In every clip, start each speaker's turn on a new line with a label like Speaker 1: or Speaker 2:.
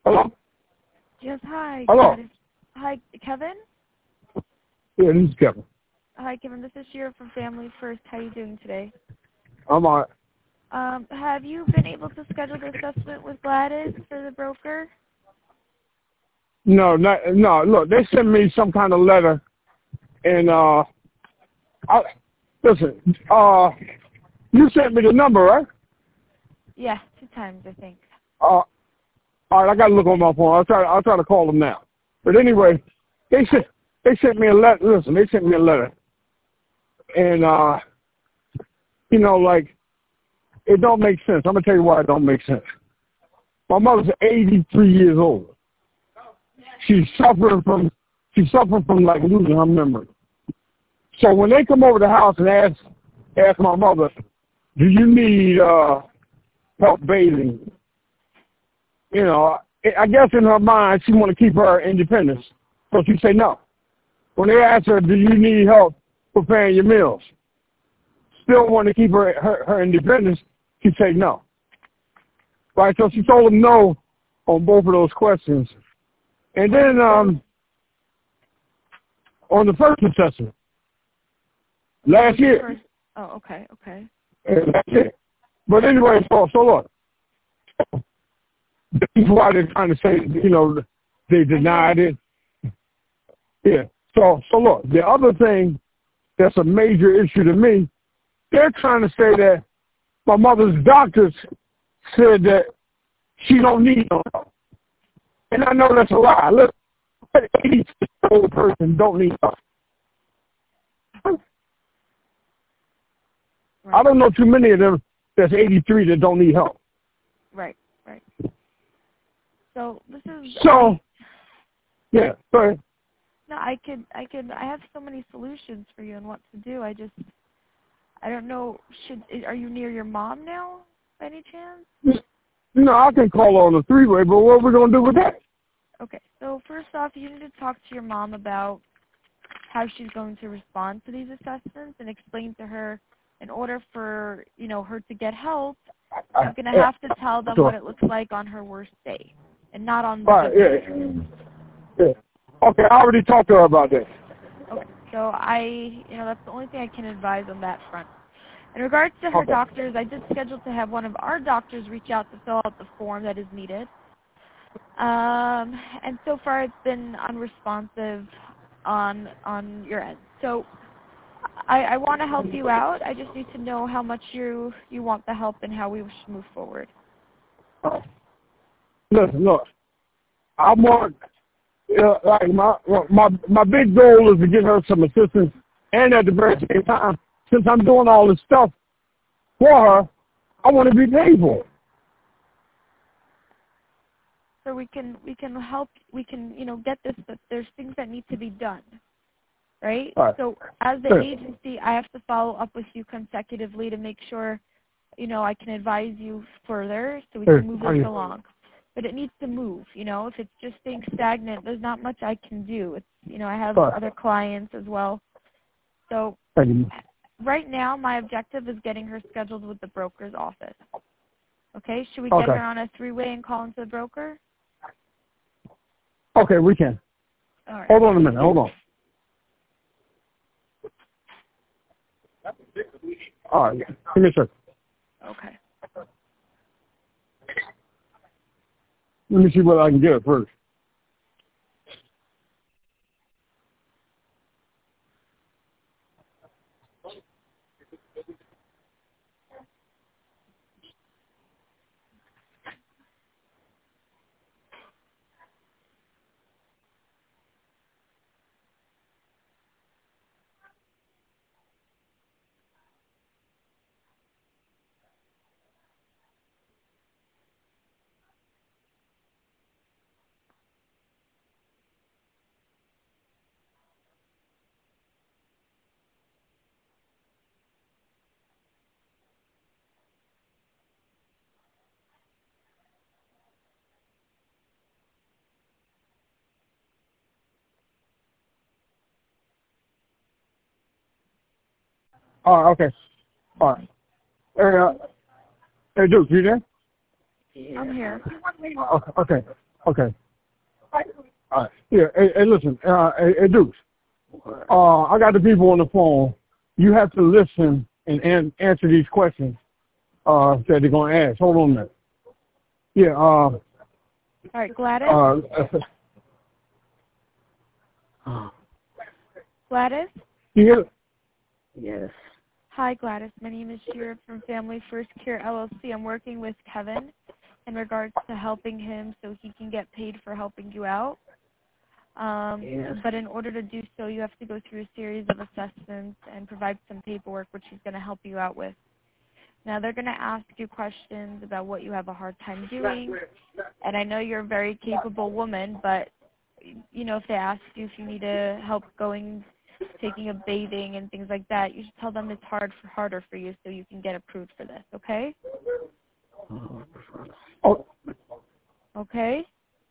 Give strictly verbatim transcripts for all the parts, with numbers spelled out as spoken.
Speaker 1: Hello?
Speaker 2: Yes, hi.
Speaker 1: Hello?
Speaker 2: Gladys. Hi, Kevin?
Speaker 1: Yeah, this is Kevin.
Speaker 2: Hi, Kevin. This is Shira from Family First. How are you doing today?
Speaker 1: I'm all right.
Speaker 2: Um, have you been able to schedule the assessment with Gladys for the broker?
Speaker 1: No, not, no, look, they sent me some kind of letter, and, uh, I, listen, uh, you sent me the number, right?
Speaker 2: Yeah, two times, I think.
Speaker 1: Uh, all right, I got to look on my phone. I'll try, I'll try to call them now. But anyway, they sent, they sent me a letter. Listen, they sent me a letter. And, uh, you know, like, it don't make sense. I'm going to tell you why it don't make sense. My mother's eighty-three years old. She's suffering from, she's suffering from, like, losing her memory. So when they come over the house and ask, ask my mother, do you need, uh, help bathing? You know, I guess in her mind, she want to keep her independence. So she say no. When they ask her, do you need help preparing your meals? Still want to keep her, her, her independence, she say no. Right, so she told them no on both of those questions. And then um, on the first assessment, last year.
Speaker 2: First, oh, okay, okay.
Speaker 1: That's it. But anyway, so, so look, that's why they're trying to say, you know, they denied it. Yeah. So, so look, the other thing that's a major issue to me, they're trying to say that my mother's doctors said that she don't need no help. And I know that's a lie. Look, an eighty-year-old person don't need help.
Speaker 2: Right.
Speaker 1: I don't know too many of them that's eighty-three that don't need help.
Speaker 2: Right, right. So this is...
Speaker 1: So,
Speaker 2: I,
Speaker 1: yeah, go ahead.
Speaker 2: no, I could, I could, I have so many solutions for you and what to do. I just, I don't know, should, are you near your mom now, by any chance?
Speaker 1: No, I can call on the three-way, but what are we going to do with that?
Speaker 2: Okay, so first off, you need to talk to your mom about how she's going to respond to these assessments and explain to her in order for, you know, her to get help, she's going to have to tell them
Speaker 1: sure.
Speaker 2: what it looks like on her worst day and not on the
Speaker 1: Right,
Speaker 2: good
Speaker 1: yeah.
Speaker 2: day.
Speaker 1: Yeah. Okay, I already talked to her about that.
Speaker 2: Okay, so I, you know, that's the only thing I can advise on that front. In regards to her
Speaker 1: Okay.
Speaker 2: doctors, I did schedule to have one of our doctors reach out to fill out the form that is needed. Um, and so far it's been unresponsive on on your end. So I, I want to help you out. I just need to know how much you you want the help and how we should move forward.
Speaker 1: Listen, look, I want, you know, like my my my big goal is to get her some assistance, and at the very same time, since I'm doing all this stuff for her, I want to be paid for it.
Speaker 2: So we can we can help we can you know get this, but there's things that need to be done, right?
Speaker 1: All right.
Speaker 2: So as the
Speaker 1: Sure.
Speaker 2: agency, I have to follow up with you consecutively to make sure, you know, I can advise you further so we
Speaker 1: Sure.
Speaker 2: can move
Speaker 1: How
Speaker 2: this
Speaker 1: you-
Speaker 2: along. But it needs to move, you know. If it's just staying stagnant, there's not much I can do. It's, you know, I have
Speaker 1: All right.
Speaker 2: other clients as well. So
Speaker 1: Thank you.
Speaker 2: right now, my objective is getting her scheduled with the broker's office. Okay? Should we get
Speaker 1: Okay.
Speaker 2: her on a three-way and call into the broker?
Speaker 1: Okay, we can.
Speaker 2: All right.
Speaker 1: Hold on a minute. Hold on. All right. Give me a second.
Speaker 2: Okay.
Speaker 1: Let me see what I can get first. All right. Okay. All right. Hey, uh, hey, Duke, you there?
Speaker 2: I'm here.
Speaker 1: Okay. Okay. Okay. All right. Yeah. Hey, hey listen. Uh, hey, hey, Deuce. Uh, I got the people on the phone. You have to listen and an- answer these questions uh, that they're going to ask. Hold on a minute. Yeah. Uh,
Speaker 2: All right, Gladys.
Speaker 1: Uh,
Speaker 2: Gladys.
Speaker 1: you hear?
Speaker 3: Yes.
Speaker 2: Hi, Gladys. My name is Shira from Family First Care L L C. I'm working with Kevin in regards to helping him so he can get paid for helping you out. Um,
Speaker 3: Yes.
Speaker 2: But in order to do so, you have to go through a series of assessments and provide some paperwork, which he's going to help you out with. Now, they're going to ask you questions about what you have a hard time doing. And I know you're a very capable woman, but, you know, if they ask you if you need uh, help going, taking a bathing and things like that, you should tell them it's hard for, harder for you so you can get approved for this, okay?
Speaker 1: Oh.
Speaker 2: Okay?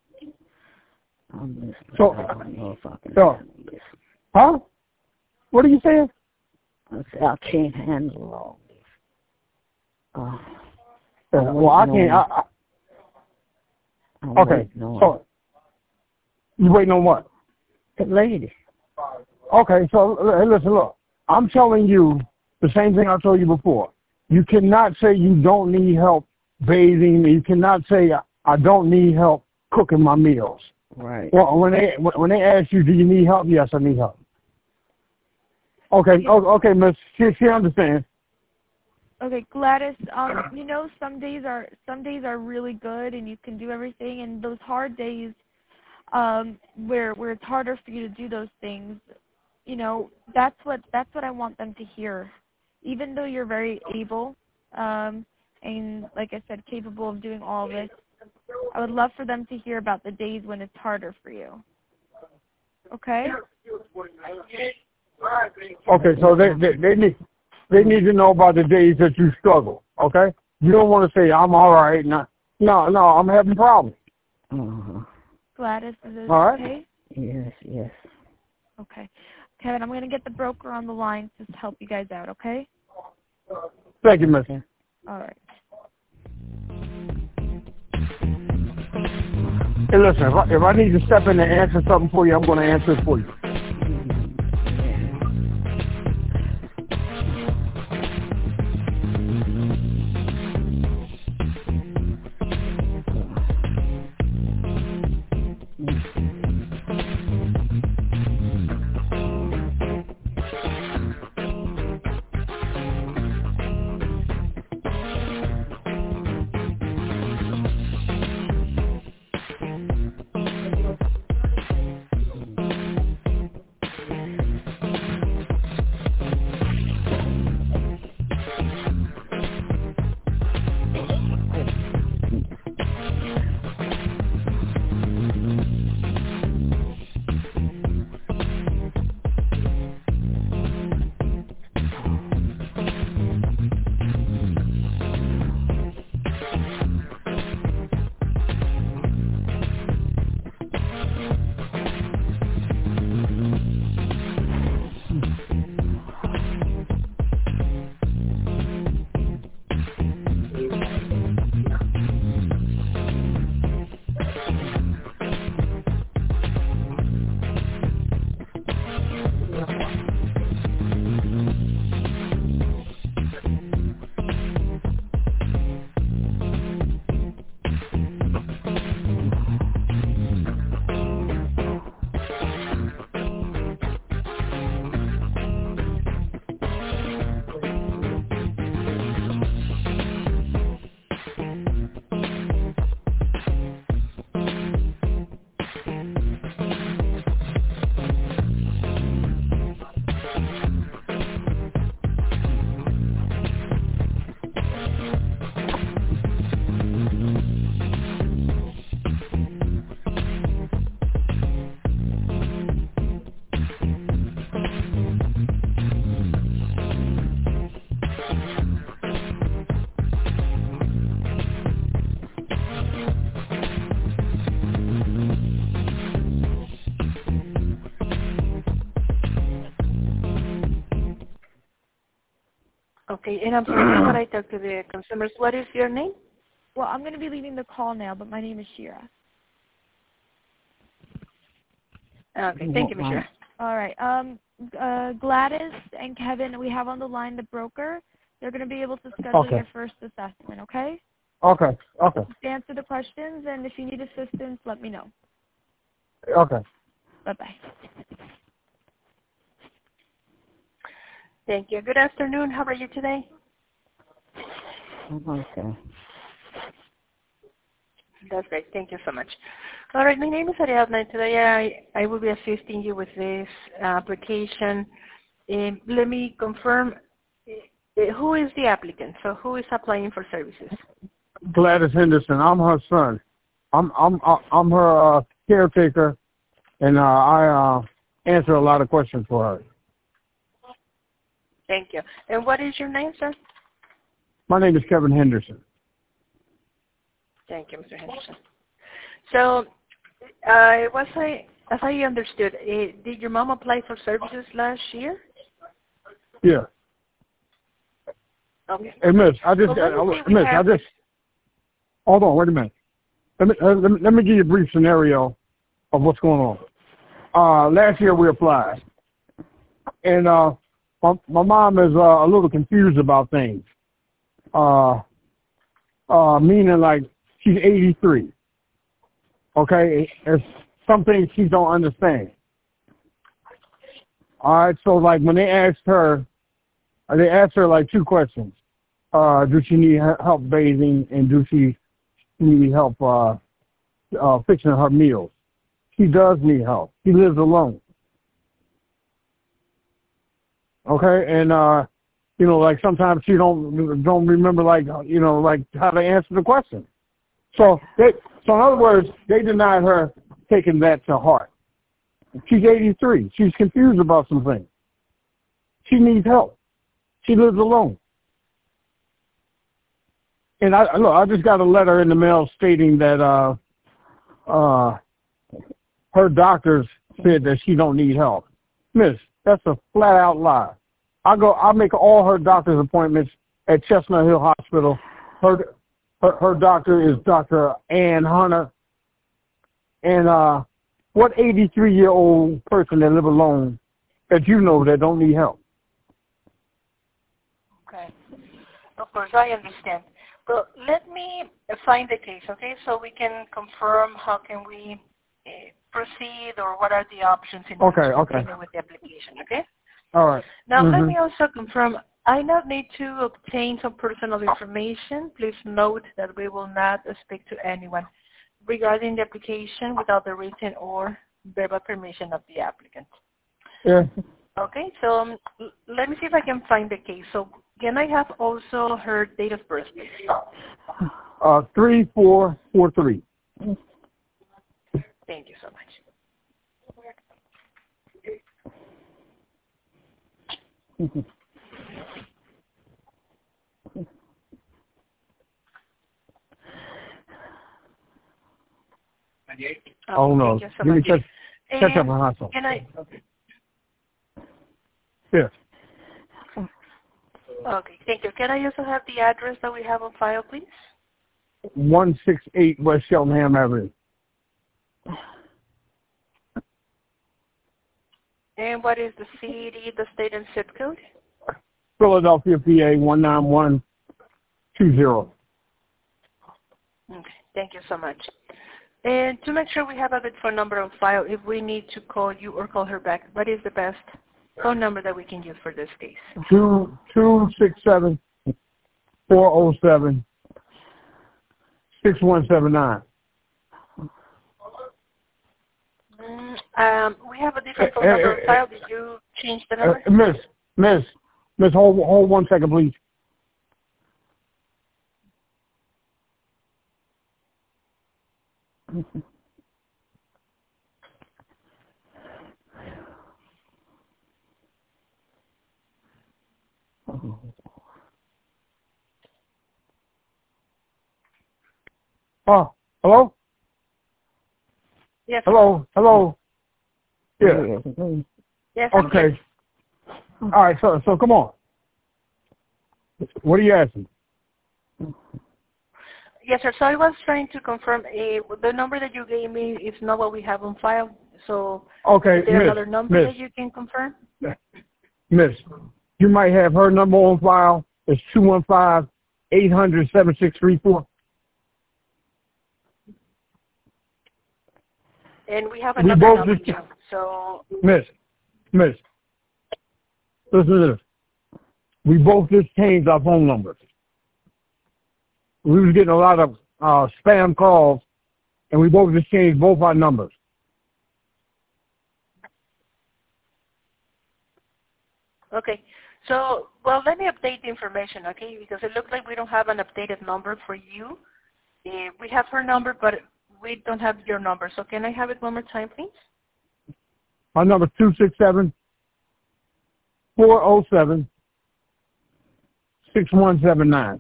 Speaker 3: I'm
Speaker 1: So,
Speaker 3: I don't know if I can
Speaker 1: so,
Speaker 3: handle this.
Speaker 1: huh? What are you saying?
Speaker 3: I said I can't handle all this. Uh,
Speaker 1: Yeah, well, I can't. I, I,
Speaker 3: I'm
Speaker 1: okay. So, you waiting on what?
Speaker 3: The lady.
Speaker 1: Okay. So, hey, listen, look. I'm telling you the same thing I told you before. You cannot say you don't need help bathing. You cannot say I don't need help cooking my meals.
Speaker 3: Right.
Speaker 1: Well, when they when they ask you, do you need help? Yes, I need help. Okay,
Speaker 2: Yeah.
Speaker 1: oh, okay, Miss. She she understands.
Speaker 2: Okay, Gladys. Um, you know, some days are some days are really good, and you can do everything. And those hard days, um, where where it's harder for you to do those things, you know, that's what that's what I want them to hear. Even though you're very able, um, and like I said, capable of doing all of this, I would love for them to hear about the days when it's harder for you. Okay?
Speaker 1: Okay, so they they, they need they need to know about the days that you struggle. Okay, you don't want to say I'm all right. No, no, no, I'm having problems.
Speaker 3: Uh-huh.
Speaker 2: Gladys, is it
Speaker 1: All right?
Speaker 2: okay?
Speaker 3: Yes, yes.
Speaker 2: Okay. Kevin, I'm going to get the broker on the line to help you guys out, okay?
Speaker 1: Thank you, Miss.
Speaker 3: Okay.
Speaker 2: All right.
Speaker 1: Hey, listen, if I, if I need to step in and answer something for you, I'm going to answer it for you.
Speaker 4: Okay, and I'm sorry, before I talk to the consumers, what is your name?
Speaker 2: Well, I'm going to be leaving the call now, but my name is Shira.
Speaker 4: Okay, thank you, Michelle.
Speaker 2: All right. Um, uh, Gladys and Kevin, we have on the line the broker. They're going to be able to schedule
Speaker 1: Okay.
Speaker 2: your first assessment, okay?
Speaker 1: Okay, okay,
Speaker 2: Just answer the questions, and if you need assistance, let me know.
Speaker 1: okay.
Speaker 2: Bye-bye.
Speaker 4: Thank you. Good afternoon. How are you today?
Speaker 3: Okay.
Speaker 4: That's great. Thank you so much. All right. My name is Ariadna, and today I, I will be assisting you with this application. Um, let me confirm, uh, who is the applicant? So who is applying for services?
Speaker 1: Gladys Henderson. I'm her son. I'm I'm I'm her uh, caretaker, and uh, I uh, answer a lot of questions for her.
Speaker 4: Thank you. And what is your name, sir?
Speaker 1: My name is Kevin Henderson.
Speaker 4: Thank you, Mister Henderson. So, uh, was I, as I understood, uh, did your mom apply for services last year?
Speaker 1: Yeah.
Speaker 4: Okay.
Speaker 1: Hey, Miss, I just,
Speaker 4: Well,
Speaker 1: uh, Miss, I just, hold on, wait a minute. Let me, uh, let me, let me give you a brief scenario of what's going on. Uh, last year we applied, and uh, my, my mom is uh, a little confused about things. Uh, uh, meaning like she's eighty-three. Okay, there's some things she don't understand. All right, so like when they asked her, they asked her like two questions. Uh, do she need help bathing, and do she need help uh, uh, fixing her meals? She does need help. She lives alone. Okay, and uh, you know, like sometimes she don't don't remember like you know like how to answer the question. So they, so in other words, they denied her taking that to heart. She's eighty-three. She's confused about some things. She needs help. She lives alone. And I look, I just got a letter in the mail stating that uh, uh, her doctors said that she don't need help. Miss, that's a flat out lie. I go, I make all her doctor's appointments at Chestnut Hill Hospital. Her, her, her doctor is Doctor Ann Hunter. And uh, what eighty-three-year-old person that live alone that you know that don't need help?
Speaker 4: Okay. Of course, I understand. Well, let me find the case, okay, so we can confirm how can we uh, proceed or what are the options in order
Speaker 1: Okay,
Speaker 4: to
Speaker 1: okay.
Speaker 4: continue with the application, okay?
Speaker 1: All right.
Speaker 4: Now,
Speaker 1: Mm-hmm.
Speaker 4: let me also confirm, I now need to obtain some personal information. Please note that we will not speak to anyone regarding the application without the written or verbal permission of the applicant.
Speaker 1: Yeah.
Speaker 4: Okay, so um, l- let me see if I can find the case. So can I have also her date of birth, please?
Speaker 1: Uh, three, four, four, three.
Speaker 4: Thank you so much.
Speaker 3: Mm-hmm.
Speaker 1: Oh, no.
Speaker 4: Thank you so
Speaker 1: Give me
Speaker 4: much.
Speaker 1: catch, catch up
Speaker 4: And
Speaker 1: on hustle.
Speaker 4: Can I?
Speaker 1: Yes.
Speaker 4: Okay, thank you. Can I also have the address that we have on file, please?
Speaker 1: one sixty-eight West Cheltenham Avenue.
Speaker 4: And what is the city, the state, and zip code?
Speaker 1: Philadelphia, P A one nine one two zero.
Speaker 4: Okay, thank you so much. And to make sure we have a good phone number on file, if we need to call you or call her back, what is the best phone number that we can use for this case?
Speaker 1: Two two six seven four zero seven six one seven nine.
Speaker 4: Mm, um, we have a different phone number on file. Did you change the number?
Speaker 1: Uh, miss, Miss, Miss, hold, hold one second, please. Oh, hello?
Speaker 4: Yes.
Speaker 1: Hello? Hello? Yeah.
Speaker 4: Yes. I'm here.
Speaker 1: Okay. All right, so so come on. What are you asking?
Speaker 4: Yes, sir. So I was trying to confirm uh, the number that you gave me is not what we have on file. So
Speaker 1: Okay,
Speaker 4: is there
Speaker 1: miss,
Speaker 4: another number
Speaker 1: miss,
Speaker 4: that you can confirm?
Speaker 1: miss, you might have her number on file. It's two one five, eight hundred, seven six three four.
Speaker 4: And we have
Speaker 1: We
Speaker 4: another
Speaker 1: both
Speaker 4: number
Speaker 1: just,
Speaker 4: too. So
Speaker 1: miss, miss, listen to this. We both just changed our phone numbers. We was getting a lot of uh, spam calls, and we both just changed both our numbers.
Speaker 4: okay. So well, let me update the information, okay? Because it looks like we don't have an updated number for you. Uh, we have her number, but we don't have your number. So can I have it one more time, please?
Speaker 1: My number is two six seven, four oh seven, six one seven nine.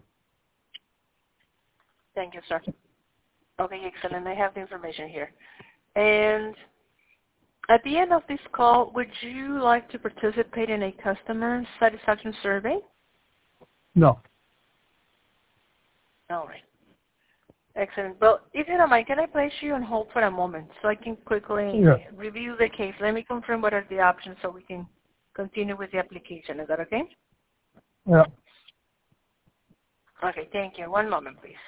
Speaker 4: Thank you, sir. Okay, excellent. I have the information here. And at the end of this call, would you like to participate in a customer satisfaction survey?
Speaker 1: No.
Speaker 4: All right. Excellent. Well, if you don't mind, can I place you on hold for a moment so I can quickly
Speaker 1: Yeah.
Speaker 4: review the case? Let me confirm what are the options so we can continue with the application. Is that okay?
Speaker 1: Yeah.
Speaker 4: Okay, thank you. One moment, please.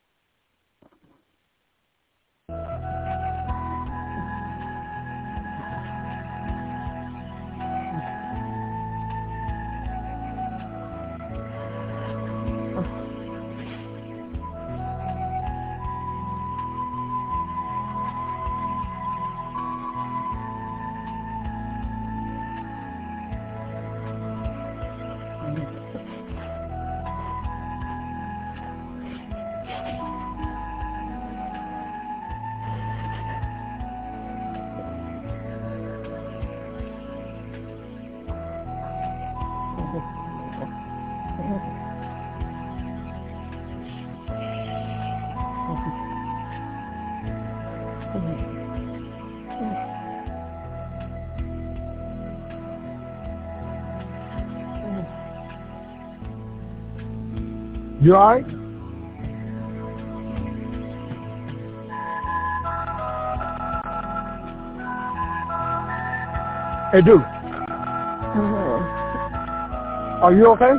Speaker 1: You all right? Hey, dude. Are you okay?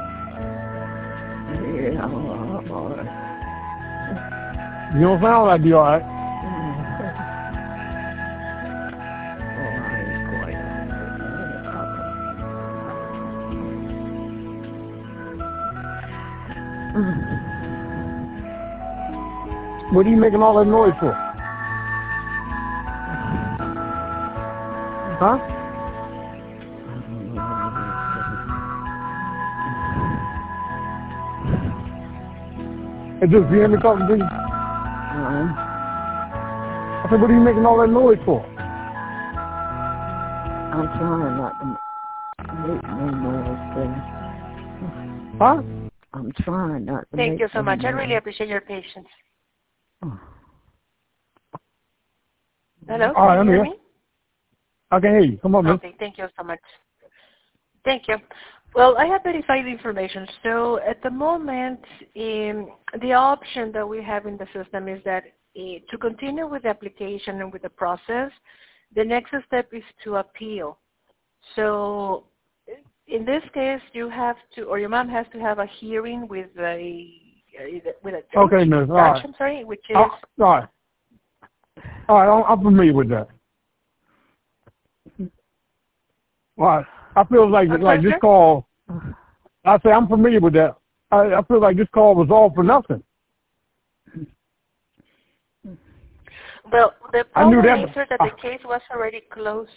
Speaker 3: Yeah, I'm all right.
Speaker 1: You don't sound like you all right.
Speaker 3: Oh, I ain't quite all right.
Speaker 1: What are you making all that noise for? Huh? Hey, dude, you hear me talking to you?
Speaker 3: Um,
Speaker 1: I said, what are you making all that noise for?
Speaker 3: I'm trying not to make no noise there.
Speaker 1: Huh?
Speaker 3: I'm trying not to
Speaker 4: Thank
Speaker 3: make
Speaker 4: you so
Speaker 3: no
Speaker 4: much. I
Speaker 3: noise.
Speaker 4: really appreciate your patience.
Speaker 3: Oh.
Speaker 4: Hello,
Speaker 1: All right,
Speaker 4: can
Speaker 1: I'm
Speaker 4: you hear
Speaker 1: here.
Speaker 4: me?
Speaker 1: I can hear you. Come on, man.
Speaker 4: Okay, thank you so much. Thank you. Well, I have verified the information. So at the moment, um, the option that we have in the system is that uh, to continue with the application and with the process, the next step is to appeal. So in this case, you have to, or your mom has to have a hearing with a with a judge,
Speaker 1: Okay, miss. All right.
Speaker 4: judge, I'm sorry, which is
Speaker 1: All right. All right, I'm, I'm familiar with that. All right. I feel like
Speaker 4: I'm
Speaker 1: like
Speaker 4: sorry,
Speaker 1: this
Speaker 4: sir?
Speaker 1: call. I say I'm familiar with that. I, I feel like this call was all for nothing.
Speaker 4: Well, the
Speaker 1: I knew
Speaker 4: problem
Speaker 1: that.
Speaker 4: is, sir, that the case was already closed.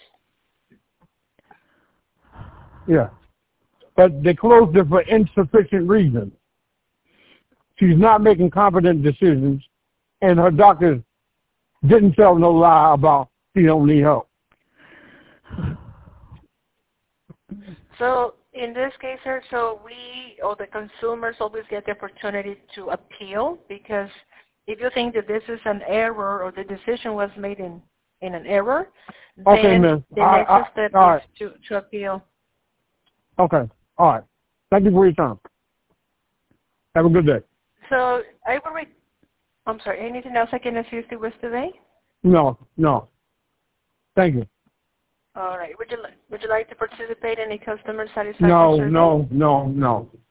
Speaker 1: Yeah, but they closed it for insufficient reasons. She's not making competent decisions, and her doctors didn't tell no lie about she don't need help.
Speaker 4: So in this case, sir, so we or the consumers always get the opportunity to appeal, because if you think that this is an error or the decision was made in, in an error,
Speaker 1: Okay,
Speaker 4: then
Speaker 1: miss.
Speaker 4: the
Speaker 1: I-
Speaker 4: next
Speaker 1: I-
Speaker 4: step
Speaker 1: all
Speaker 4: is
Speaker 1: right.
Speaker 4: to, to appeal.
Speaker 1: Okay. All right. Thank you for your time. Have a good day.
Speaker 4: So I will re- I'm sorry, anything else I can assist you with today?
Speaker 1: No, no. Thank you.
Speaker 4: All right. Would you, li- would you like to participate in a customer satisfaction
Speaker 1: No,
Speaker 4: survey?
Speaker 1: no, no, no.